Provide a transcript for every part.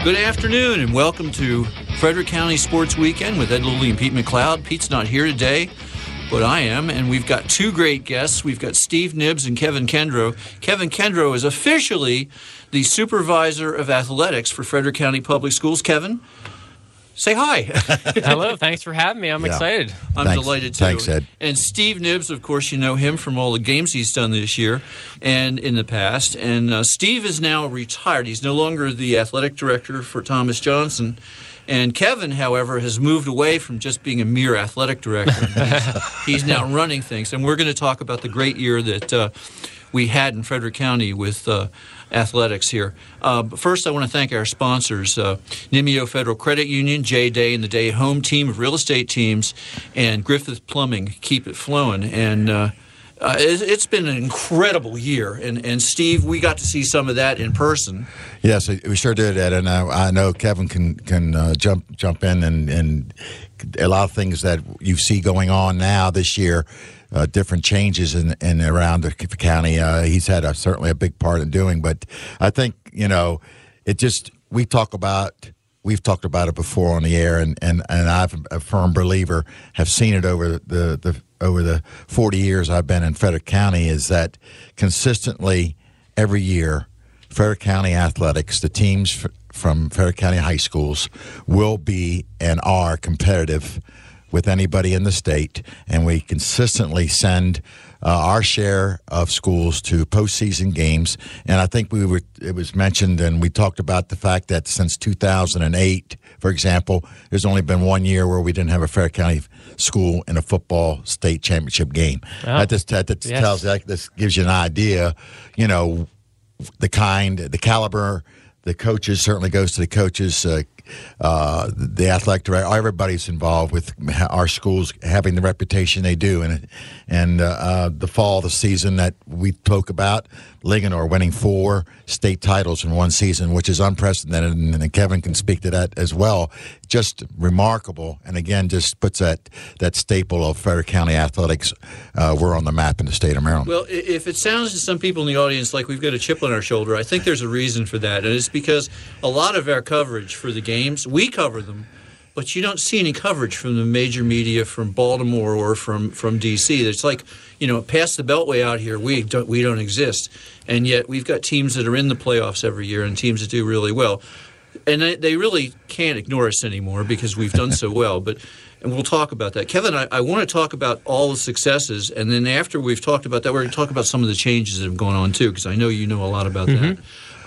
Good afternoon and welcome to Frederick County Sports Weekend with Ed Lilly and Pete McLeod. Pete's not here today, but I am, and we've got two great guests. We've got Steve Nibbs and Kevin Kendrow. Kevin Kendrow is officially the supervisor of athletics for Frederick County Public Schools. Kevin, say hi. Hello, thanks for having me. I'm excited. I'm delighted too. Thanks, Ed. And Steve Nibbs, of course, you know him from all the games he's done this year and in the past. And Steve is now retired. He's no longer the athletic director for Thomas Johnson. And Kevin, however, has moved away from just being a mere athletic director. He's now running things. And we're going to talk about the great year that we had in Frederick County with athletics here. But first, I want to thank our sponsors, Nimio Federal Credit Union, J-Day and the Day Home Team of Real Estate Teams, and Griffith Plumbing, Keep It Flowing. And it's been an incredible year. And Steve, we got to see some of that in person. Yes, we sure did, Ed. And I know Kevin can jump in and a lot of things that you see going on now this year. Different changes in around the county. He's had certainly a big part in doing, but I think it just we've talked about it before on the air, and I'm a firm believer, have seen it over the 40 years I've been in Frederick County, is that consistently every year Frederick County athletics, the teams from Frederick County high schools, will be and are competitive with anybody in the state, and we consistently send our share of schools to postseason games. And I think it was mentioned, and we talked about the fact that since 2008, for example, there's only been 1 year where we didn't have a Frederick County school in a football state championship game. Oh. This gives you an idea, the caliber. The coaches certainly goes to the coaches. The athletic director, everybody's involved with our schools having the reputation they do, and the fall of the season that we spoke about, Linganore winning 4 state titles in one season, which is unprecedented, and Kevin can speak to that as well. Just remarkable, and again, just puts that staple of Frederick County athletics. We're on the map in the state of Maryland. Well, if it sounds to some people in the audience like we've got a chip on our shoulder, I think there's a reason for that, and it's because a lot of our coverage for the games, we cover them, but you don't see any coverage from the major media from Baltimore or from D.C. It's like, past the Beltway out here, we don't exist, and yet we've got teams that are in the playoffs every year and teams that do really well. And they really can't ignore us anymore because we've done so well. And we'll talk about that. Kevin, I want to talk about all the successes, and then after we've talked about that, we're going to talk about some of the changes that have gone on too, because I know you know a lot about that.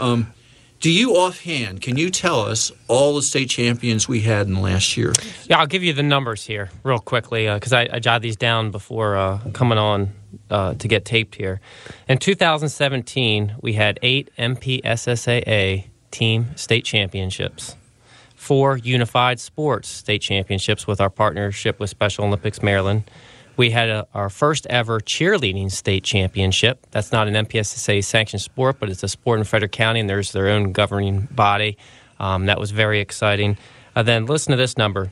Do you offhand, can you tell us all the state champions we had in the last year? Yeah, I'll give you the numbers here real quickly because I jotted these down before coming on to get taped here. In 2017, we had 8 MPSSAA team state championships, 4 unified sports state championships with our partnership with Special Olympics Maryland. We had our first ever cheerleading state championship. That's not an MPSSA sanctioned sport, but it's a sport in Frederick County, and there's their own governing body. That was very exciting. Then listen to this number,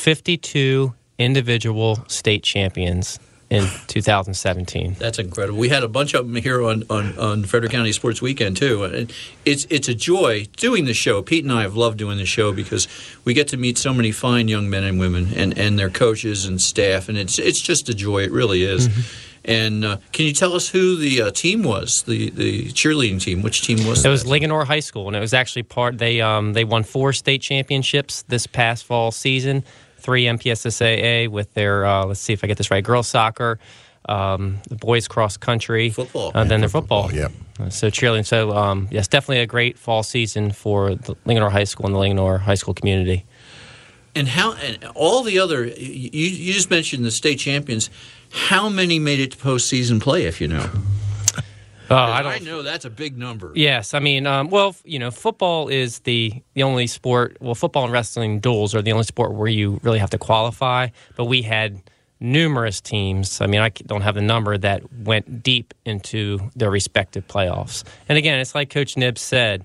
52 individual state champions in 2017. That's incredible. We had a bunch of them here on Frederick County Sports Weekend, too. And it's a joy doing the show. Pete and I have loved doing the show because we get to meet so many fine young men and women and their coaches and staff, and it's just a joy. It really is. Mm-hmm. And can you tell us who the team was, the cheerleading team? Which team was that? It was Linganore High School, and it was actually they won 4 state championships this past fall season. 3 MPSSAA with their, let's see if I get this right, girls soccer, the boys cross country, football, then their football. Yeah. So cheerleading. So yes, definitely a great fall season for the Linganore High School and the Linganore High School community. And all the other, you just mentioned the state champions. How many made it to postseason play, if you know? I know that's a big number. Yes, I mean, football is the only sport. Well, football and wrestling duels are the only sport where you really have to qualify. But we had numerous teams. I mean, I don't have the number that went deep into their respective playoffs. And again, it's like Coach Nibbs said,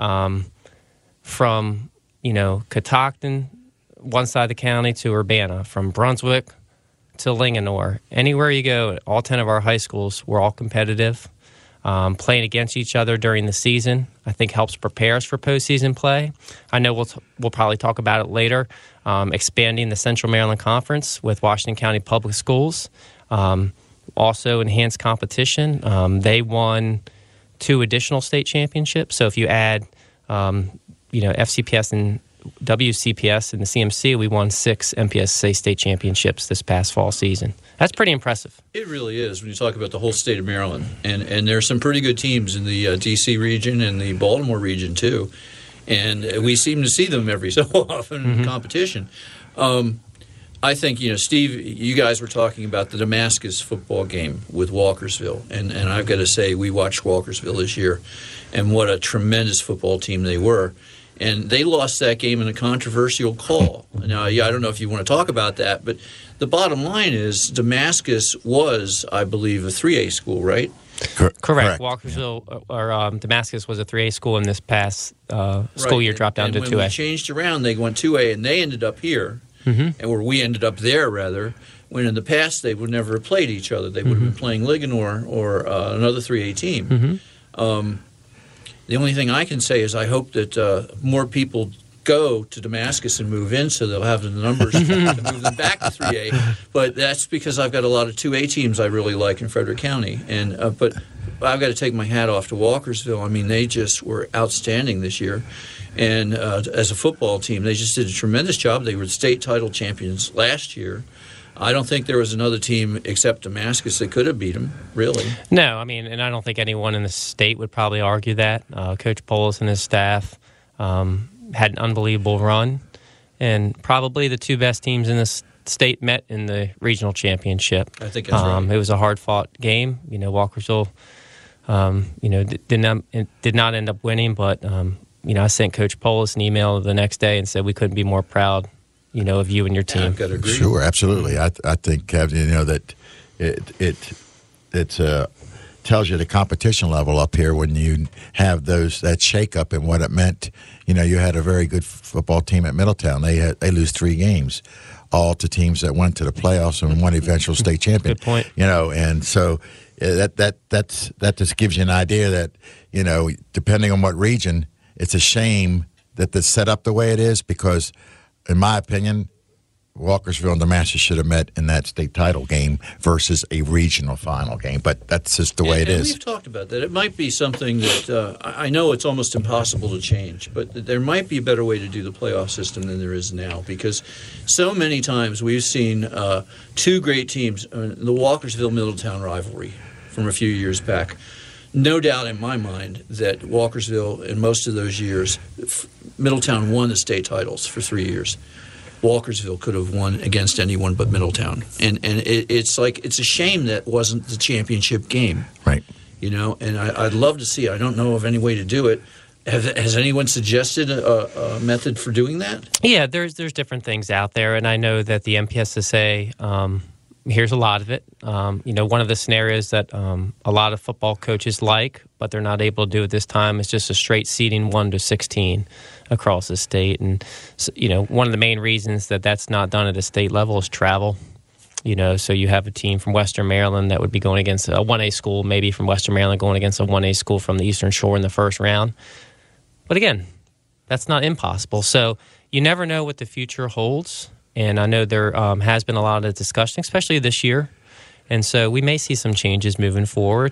from Catoctin, one side of the county, to Urbana, from Brunswick to Linganore, anywhere you go, all 10 of our high schools were all competitive. Playing against each other during the season, I think, helps prepare us for postseason play. I know we'll probably talk about it later. Expanding the Central Maryland Conference with Washington County Public Schools. Also enhanced competition. They won 2 additional state championships. So if you add, FCPS and WCPS and the CMC, we won 6 MPSSA state championships this past fall season. That's pretty impressive. It really is when you talk about the whole state of Maryland. And there are some pretty good teams in the D.C. region and the Baltimore region, too. And we seem to see them every so often in competition. I think, Steve, you guys were talking about the Damascus football game with Walkersville. And I've got to say, we watched Walkersville this year, and what a tremendous football team they were. And they lost that game in a controversial call. Now, I don't know if you want to talk about that, but the bottom line is Damascus was, I believe, a 3A school, right? Correct. Walkersville or Damascus was a 3A school, in this past school year dropped down to 2A. When we changed around, they went 2A, and they ended up here, and where we ended up there, rather, when in the past they would never have played each other. They would have been playing Ligonor or another 3A team. The only thing I can say is I hope that more people go to Damascus and move in, so they'll have the numbers to move them back to 3A. But that's because I've got a lot of 2A teams I really like in Frederick County. And but I've got to take my hat off to Walkersville. I mean, they just were outstanding this year. And as a football team, they just did a tremendous job. They were state title champions last year. I don't think there was another team except Damascus that could have beat them, really. No, I mean, and I don't think anyone in the state would probably argue that. Coach Polis and his staff had an unbelievable run, and probably the 2 best teams in the state met in the regional championship. I think that's right. It was a hard-fought game. Walkersville, did not end up winning, but I sent Coach Polis an email the next day and said we couldn't be more proud of you and your team. Yeah, I've got to agree. Sure, absolutely. I think, Kevin, that it tells you the competition level up here when you have that shakeup and what it meant. You had a very good football team at Middletown. They lose 3 games, all to teams that went to the playoffs and won eventual state champion. Good point. And so that just gives you an idea that depending on what region, it's a shame that it's set up the way it is because. In my opinion, Walkersville and Damascus should have met in that state title game versus a regional final game. But that's just the way it is. We've talked about that. It might be something that I know it's almost impossible to change, but there might be a better way to do the playoff system than there is now because so many times we've seen 2 great teams, the Walkersville-Middletown rivalry from a few years back. No doubt in my mind that Walkersville, in most of those years, Middletown won the state titles for 3 years. Walkersville could have won against anyone but Middletown. And it's a shame that wasn't the championship game. Right. And I'd love to see it. I don't know of any way to do it. Has anyone suggested a method for doing that? Yeah, there's different things out there, and I know that the MPSSA here's a lot of it. One of the scenarios that a lot of football coaches like, but they're not able to do it this time, is just a straight seeding 1 to 16 across the state. And one of the main reasons that that's not done at a state level is travel. So you have a team from Western Maryland that would be going against a 1A school, maybe from Western Maryland going against a 1A school from the Eastern Shore in the first round. But again, that's not impossible. So you never know what the future holds. And I know there has been a lot of discussion, especially this year. And so we may see some changes moving forward.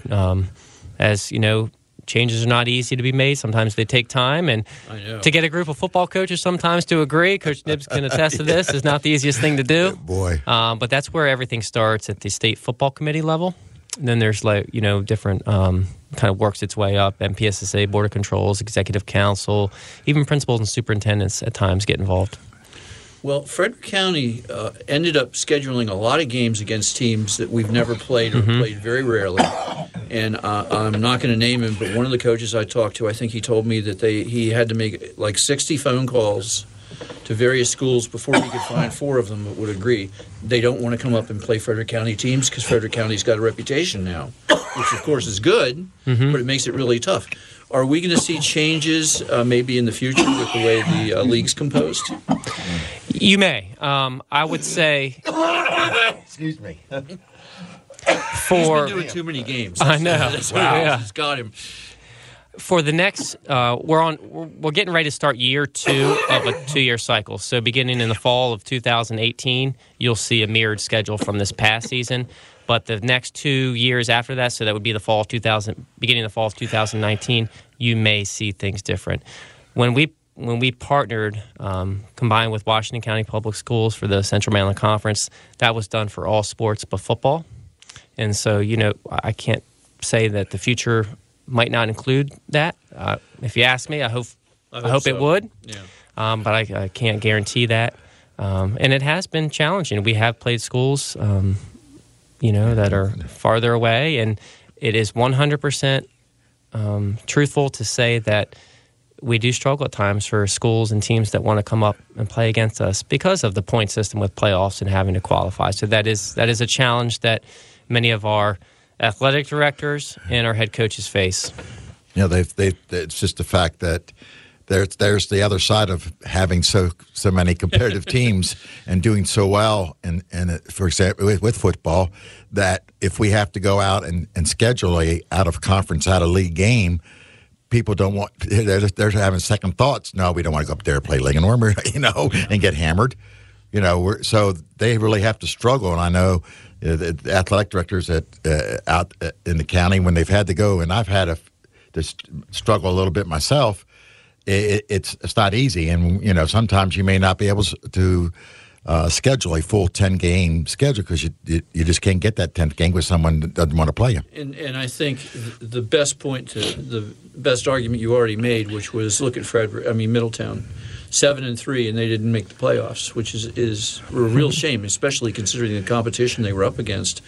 As changes are not easy to be made. Sometimes they take time. And to get a group of football coaches sometimes to agree, Coach Nibbs can attest to this, is not the easiest thing to do. Boy. But that's where everything starts at the state football committee level. And then there's different kind of works its way up. MPSSA, Board of Controls, Executive Council, even principals and superintendents at times get involved. Well, Frederick County ended up scheduling a lot of games against teams that we've never played or played very rarely. And I'm not going to name him, but one of the coaches I talked to, I think he told me that he had to make like 60 phone calls to various schools before he could find 4 of them that would agree. They don't want to come up and play Frederick County teams because Frederick County's got a reputation now, which of course is good, but it makes it really tough. Are we going to see changes maybe in the future with the way the league's composed? You may. I would say... Excuse me. He's been doing too many games. I know. That's what it's got him. For the next, we're getting ready to start year 2 of a 2-year cycle. So beginning in the fall of 2018, you'll see a mirrored schedule from this past season. But the next 2 years after that, so that would be beginning of the fall of 2019, you may see things different. When we partnered, combined with Washington County Public Schools for the Central Maryland Conference, that was done for all sports but football. And so, I can't say that the future might not include that. If you ask me, I hope so. it would. Yeah. But I can't guarantee that. And it has been challenging. We have played schools, that are farther away, and it is 100% truthful to say that we do struggle at times for schools and teams that want to come up and play against us because of the point system with playoffs and having to qualify. So that is a challenge that many of our athletic directors and our head coaches face. It's just the fact that there's the other side of having so many competitive teams and doing so well, and for example with football, that if we have to go out and schedule a out of conference, out of league game, people don't want. They're having second thoughts. No, we don't want to go up there and play Linganore, and get hammered. So they really have to struggle, and I know the athletic directors out in the county, when they've had to go, and I've had to struggle a little bit myself. It's not easy, and sometimes you may not be able to schedule a full 10-game schedule because you just can't get that 10th game with someone that doesn't want to play you. And I think the best argument you already made, which was look at Middletown. 7-3, and they didn't make the playoffs, which is a real shame, especially considering the competition they were up against.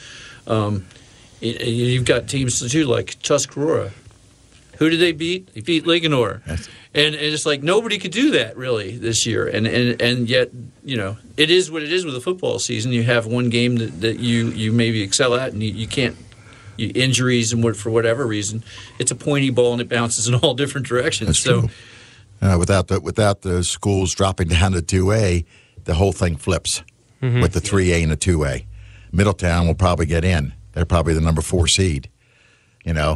You've got teams too like Tuscarora. Who did they beat? They beat Linganore, and it's like nobody could do that really this year. And yet it is what it is with a football season. You have one game that you maybe excel at, and you can't. Injuries and for whatever reason, it's a pointy ball and it bounces in all different directions. That's true. Without the schools dropping down to 2A, the whole thing flips with the 3A and the 2A. Middletown will probably get in. They're probably the number 4 seed, Yeah.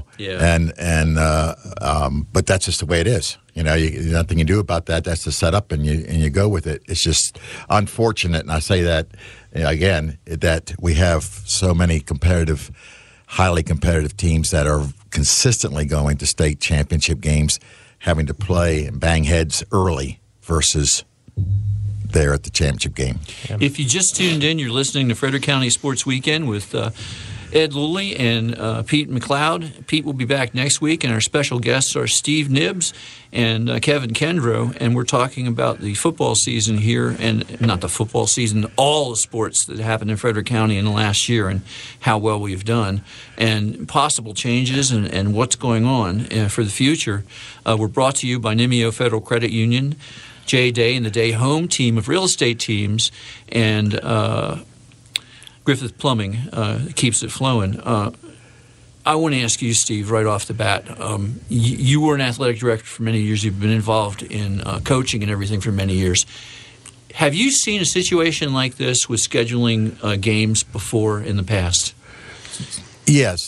But that's just the way it is. Nothing you do about that. That's the setup, and you go with it. It's just unfortunate, and I say that again, that we have so many highly competitive teams that are consistently going to state championship games, having to play and bang heads early versus there at the championship game. Yeah. If you just tuned in, you're listening to Frederick County Sports Weekend with Ed Luley and Pete McLeod. Pete will be back next week, and our special guests are Steve Nibbs and Kevin Kendrow, and we're talking about the football season here, and not the football season, all the sports that happened in Frederick County in the last year and how well we've done, and possible changes and what's going on for the future. We're brought to you by Nimio Federal Credit Union, Jay Day and the Day Home team of real estate teams, and Griffith Plumbing keeps it flowing. I want to ask you, Steve, right off the bat. You were an athletic director for many years. You've been involved in coaching and everything for many years. Have you seen a situation like this with scheduling games before in the past? Yes,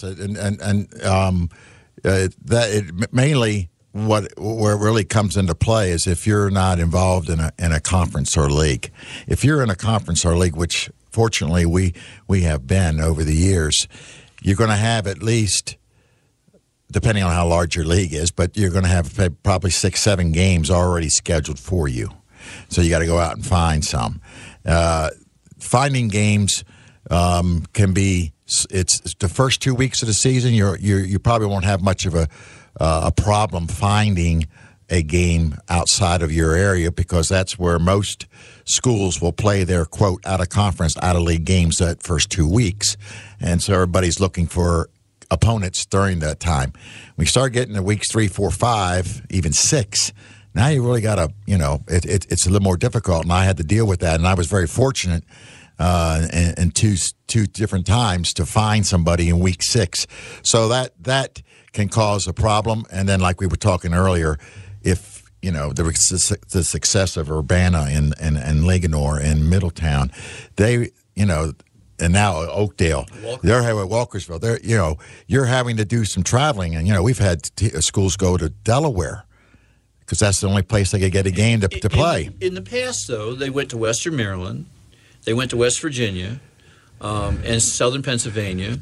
mainly where it really comes into play is if you're not involved in a conference or league. If you're in a conference or league, which fortunately we have been over the years, you're going to have at least, depending on how large your league is, but you're going to have probably 6-7 games already scheduled for you. So you got to go out and find some. Finding games can be, it's the first 2 weeks of the season. You probably won't have much of a problem finding a game outside of your area because that's where most schools will play their, quote, out-of-conference, out-of-league games that first 2 weeks. And so everybody's looking for opponents during that time. We start getting to weeks 3, 4, 5, even 6. Now you really got to, it's a little more difficult, and I had to deal with that. And I was very fortunate in two different times to find somebody in week 6. So that can cause a problem. And then, like we were talking earlier, if the success of Urbana and Linganore and Middletown, they and now Oakdale. They're having Walkersville. You're having to do some traveling, and we've had schools go to Delaware because that's the only place they could get a game to play. In the past, though, they went to Western Maryland, they went to West Virginia, and Southern Pennsylvania.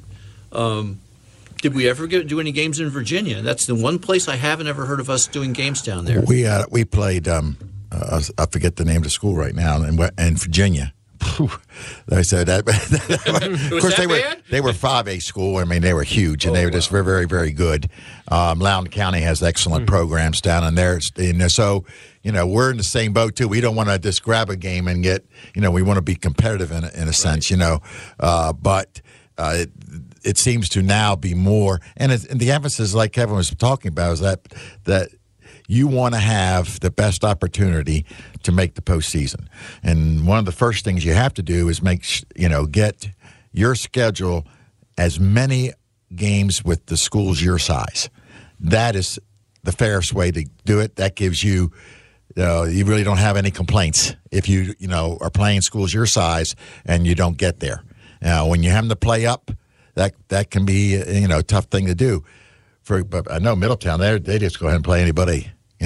Did we ever do any games in Virginia? That's the one place I haven't ever heard of us doing games down there. We played. I forget the name of the school right now in Virginia. They said that. Of course, they were 5A school. I mean, they were huge, and they were just very, very, very good. Loudoun County has excellent programs down in there. So, we're in the same boat too. We don't want to just grab a game and get. We want to be competitive in a sense. But it seems to now be more, and the emphasis, like Kevin was talking about, is that you want to have the best opportunity to make the postseason. And one of the first things you have to do is get your schedule as many games with the schools your size. That is the fairest way to do it. That gives you, you really don't have any complaints if you, are playing schools your size and you don't get there. Now, when you have to play up, that can be, a tough thing to do. But I know Middletown, they just go ahead and play anybody. They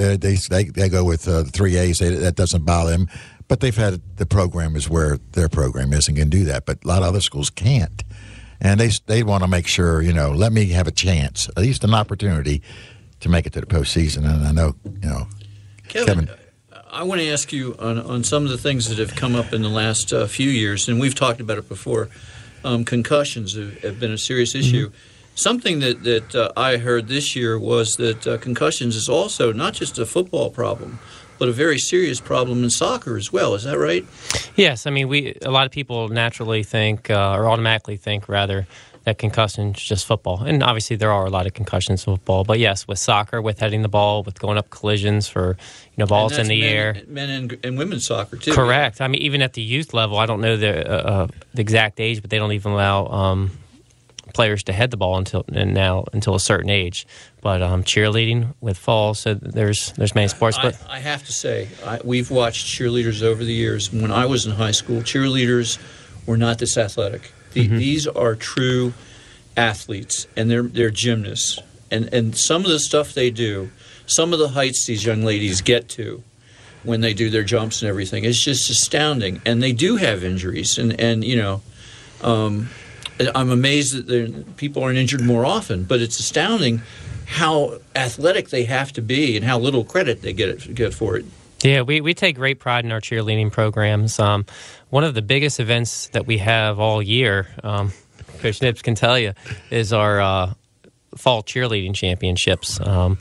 go with 3As. That doesn't bother them. But they've had the program is where their program is and can do that. But a lot of other schools can't. And they want to make sure, let me have a chance, at least an opportunity to make it to the postseason. And I know, Kevin. I want to ask you on some of the things that have come up in the last few years, and we've talked about it before. Concussions have been a serious issue. Mm-hmm. Something that I heard this year was that concussions is also not just a football problem, but a very serious problem in soccer as well. Is that right? Yes. I mean, a lot of people naturally think, or automatically think, rather, that concussion is just football. And obviously there are a lot of concussions in football. But yes, with soccer, with heading the ball, with going up collisions for balls in the air. Men and women's soccer, too. Correct. I mean, even at the youth level, I don't know the exact age, but they don't even allow players to head the ball until a certain age. But cheerleading with falls, so there's many sports. But I have to say, we've watched cheerleaders over the years. When I was in high school, cheerleaders were not this athletic. These are true athletes, and they're gymnasts. And some of the stuff they do, some of the heights these young ladies get to when they do their jumps and everything, is just astounding. And they do have injuries. I'm amazed that people aren't injured more often, but it's astounding how athletic they have to be and how little credit they get for it. Yeah, we take great pride in our cheerleading programs. One of the biggest events that we have all year, Coach Nips can tell you, is our fall cheerleading championships.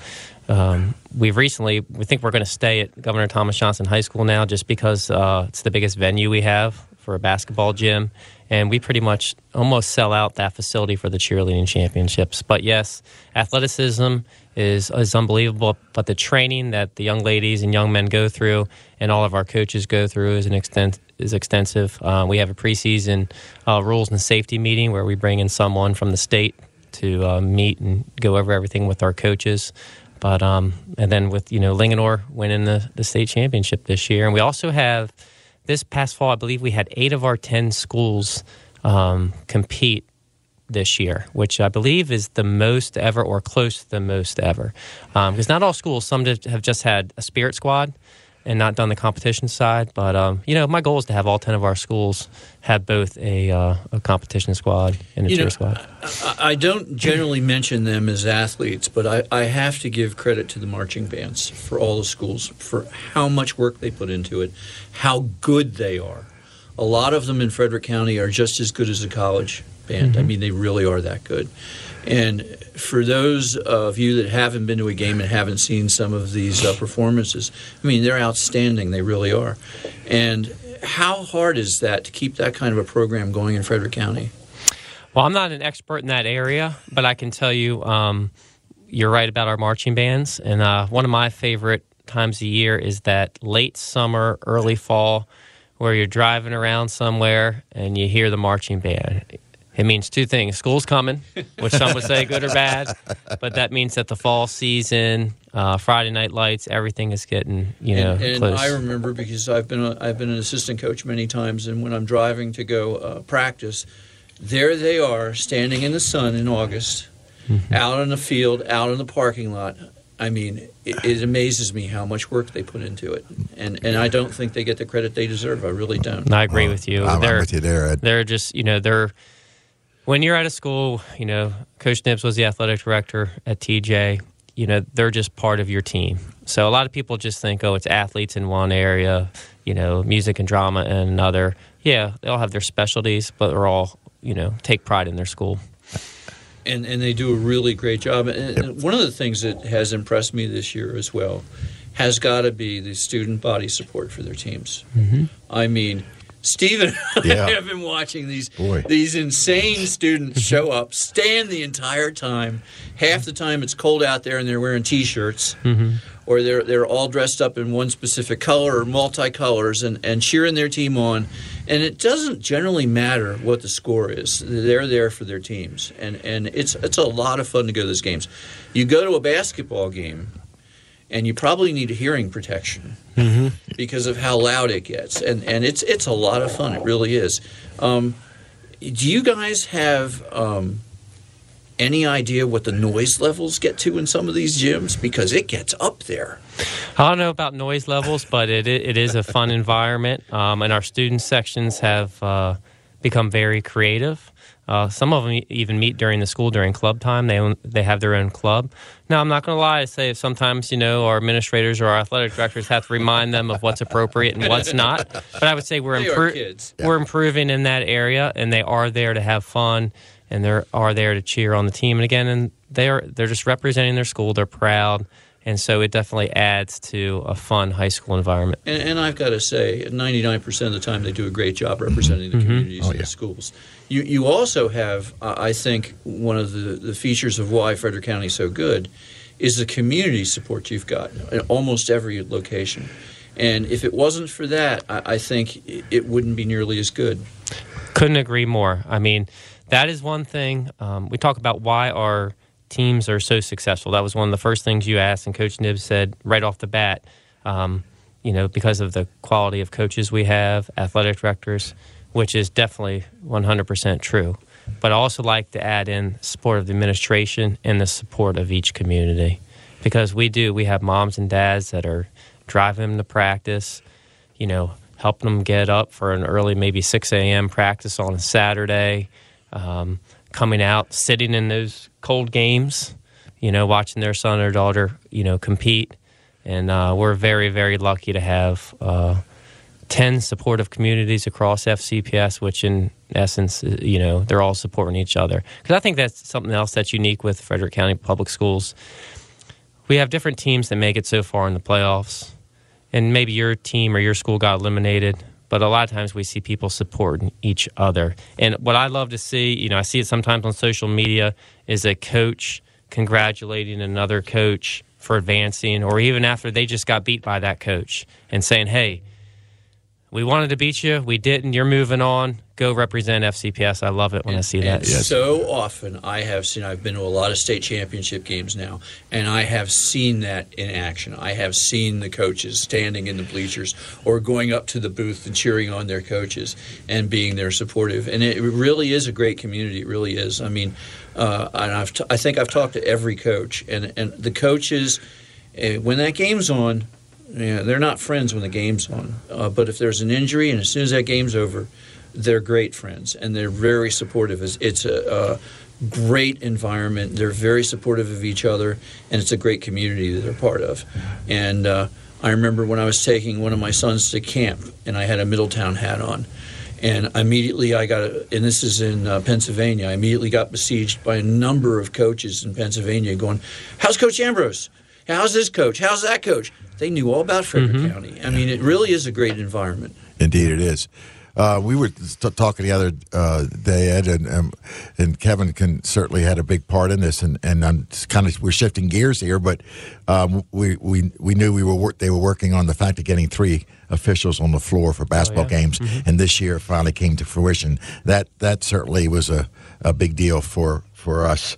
We think we're going to stay at Governor Thomas Johnson High School now just because it's the biggest venue we have for a basketball gym. And we pretty much almost sell out that facility for the cheerleading championships. But yes, athleticism is unbelievable. But the training that the young ladies and young men go through, and all of our coaches go through, is extensive. We have a preseason rules and safety meeting where we bring in someone from the state to meet and go over everything with our coaches. But and then with Linganore winning the state championship this year, and we also have. This past fall, I believe we had 8 of our 10 schools compete this year, which I believe is the most ever or close to the most ever. Because not all schools, some have just had a spirit squad and not done the competition side. But, my goal is to have all 10 of our schools have both a competition squad and a cheer squad. I don't generally mention them as athletes, but I have to give credit to the marching bands for all the schools, for how much work they put into it, how good they are. A lot of them in Frederick County are just as good as a college band. Mm-hmm. I mean, they really are that good. And for those of you that haven't been to a game and haven't seen some of these performances, I mean, they're outstanding. They really are. And how hard is that to keep that kind of a program going in Frederick County? Well, I'm not an expert in that area, but I can tell you you're right about our marching bands. And one of my favorite times of year is that late summer, early fall, where you're driving around somewhere and you hear the marching band. It means two things. School's coming, which some would say good or bad, but that means that the fall season, Friday night lights, everything is getting, and close. I remember because I've been an assistant coach many times, and when I'm driving to go practice, there they are standing in the sun in August, out in the field, out in the parking lot. I mean, it amazes me how much work they put into it, and I don't think they get the credit they deserve. I really don't. I agree with you. I'm with you there, Ed. They're just, when you're at a school, Coach Nibbs was the athletic director at TJ, they're just part of your team. So a lot of people just think, it's athletes in one area, music and drama in another. Yeah, they all have their specialties, but they're all, take pride in their school. And they do a really great job. And one of the things that has impressed me this year as well has got to be the student body support for their teams. Mm-hmm. I mean, Stephen and I have been watching these insane students show up, stand the entire time. Half the time it's cold out there and they're wearing T-shirts, or they're all dressed up in one specific color or multicolors and cheering their team on. And it doesn't generally matter what the score is. They're there for their teams, and it's a lot of fun to go to those games. You go to a basketball game, and you probably need a hearing protection because of how loud it gets. And it's a lot of fun. It really is. Do you guys have any idea what the noise levels get to in some of these gyms? Because it gets up there. I don't know about noise levels, but it is a fun environment. And our student sections have become very creative. Some of them even meet during the school during club time. They have their own club. Now, I'm not going to lie. I say sometimes, our administrators or our athletic directors have to remind them of what's appropriate and what's not. But I would say we're improving in that area, and they are there to have fun, and they are there to cheer on the team. And again, they're just representing their school. They're proud. And so it definitely adds to a fun high school environment. And I've got to say, 99% of the time they do a great job representing the communities and the schools. You also have, I think, one of the features of why Frederick County is so good is the community support you've got in almost every location. And if it wasn't for that, I think it wouldn't be nearly as good. Couldn't agree more. I mean, that is one thing. We talk about why our teams are so successful. That was one of the first things you asked, and Coach Nibbs said right off the bat, because of the quality of coaches we have, athletic directors, which is definitely 100% true. But I also like to add in support of the administration and the support of each community, because we have moms and dads that are driving them to practice, helping them get up for an early, maybe 6 a.m. practice on a Saturday, coming out, sitting in those cold games, watching their son or daughter, compete. And we're very, very lucky to have 10 supportive communities across FCPS, which in essence, they're all supporting each other. Because I think that's something else that's unique with Frederick County Public Schools. We have different teams that make it so far in the playoffs. And maybe your team or your school got eliminated, but a lot of times we see people supporting each other. And what I love to see, I see it sometimes on social media, is a coach congratulating another coach for advancing, or even after they just got beat by that coach and saying, hey, we wanted to beat you, we didn't, you're moving on, go represent FCPS. I love it when I see that. So often I've been to a lot of state championship games now, and I have seen that in action. I have seen the coaches standing in the bleachers or going up to the booth and cheering on their coaches and being there supportive. And it really is a great community. It really is. I mean, I think I've talked to every coach, and the coaches, when that game's on, they're not friends when the game's on. But if there's an injury, and as soon as that game's over, they're great friends, and they're very supportive. It's a great environment. They're very supportive of each other, and it's a great community that they're part of. And I remember when I was taking one of my sons to camp, and I had a Middletown hat on. And immediately and this is in Pennsylvania, I immediately got besieged by a number of coaches in Pennsylvania going, how's Coach Ambrose? How's this coach? How's that coach? They knew all about Frederick County. I mean, it really is a great environment. Indeed it is. We were talking the other day, Ed, and Kevin certainly had a big part in this, and I'm we're shifting gears here, but we knew they were working on the fact of getting 3 officials on the floor for basketball games, and this year it finally came to fruition. That certainly was a big deal for us,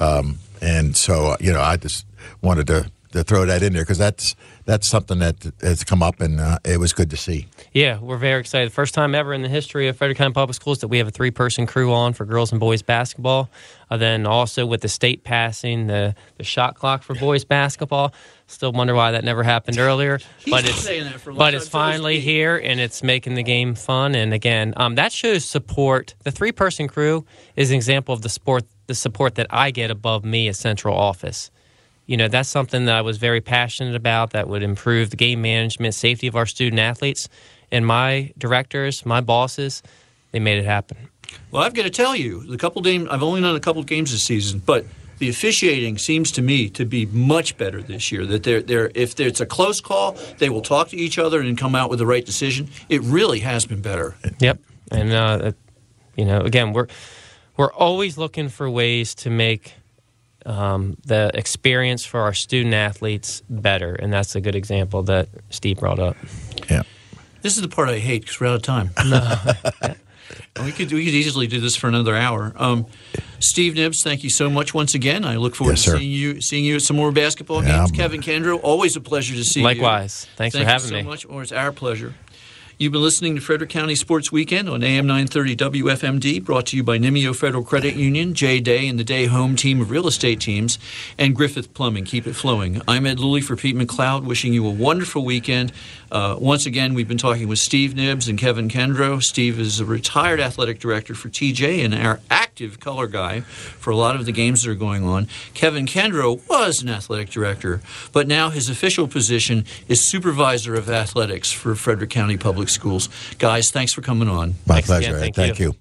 and so I just wanted to throw that in there because that's something that has come up, and it was good to see. Yeah, we're very excited. First time ever in the history of Frederick County Public Schools that we have a 3-person crew on for girls and boys basketball. Then also with the state passing the shot clock for boys basketball. Still wonder why that never happened earlier. But it's finally here, and it's making the game fun. And again, that shows support. The 3-person crew is an example of the support that I get above me as central office. That's something that I was very passionate about that would improve the game management, safety of our student athletes. And my directors, my bosses, they made it happen. Well, I've got to tell you, I've only done a couple of games this season, but the officiating seems to me to be much better this year. That if it's a close call, they will talk to each other and come out with the right decision. It really has been better. Yep. And, again, we're always looking for ways to make the experience for our student athletes better, and that's a good example that Steve brought up. Yeah, this is the part I hate because we're out of time. No. we could easily do this for another hour. Steve Nibbs, thank you so much once again. I look forward to seeing you at some more basketball games. Kevin Kendrow, always a pleasure to see Likewise. you. Thanks for having me. Thank you so much. It's our pleasure. You've been listening to Frederick County Sports Weekend on AM 930 WFMD, brought to you by Nimio Federal Credit Union, Jay Day and the Day Home team of real estate teams, and Griffith Plumbing. Keep it flowing. I'm Ed Lully for Pete McLeod, wishing you a wonderful weekend. Once again, we've been talking with Steve Nibbs and Kevin Kendrow. Steve is a retired athletic director for TJ and our active color guy for a lot of the games that are going on. Kevin Kendrow was an athletic director, but now his official position is supervisor of athletics for Frederick County Public Schools. Guys, thanks for coming on. My Thanks pleasure. again. Thank you.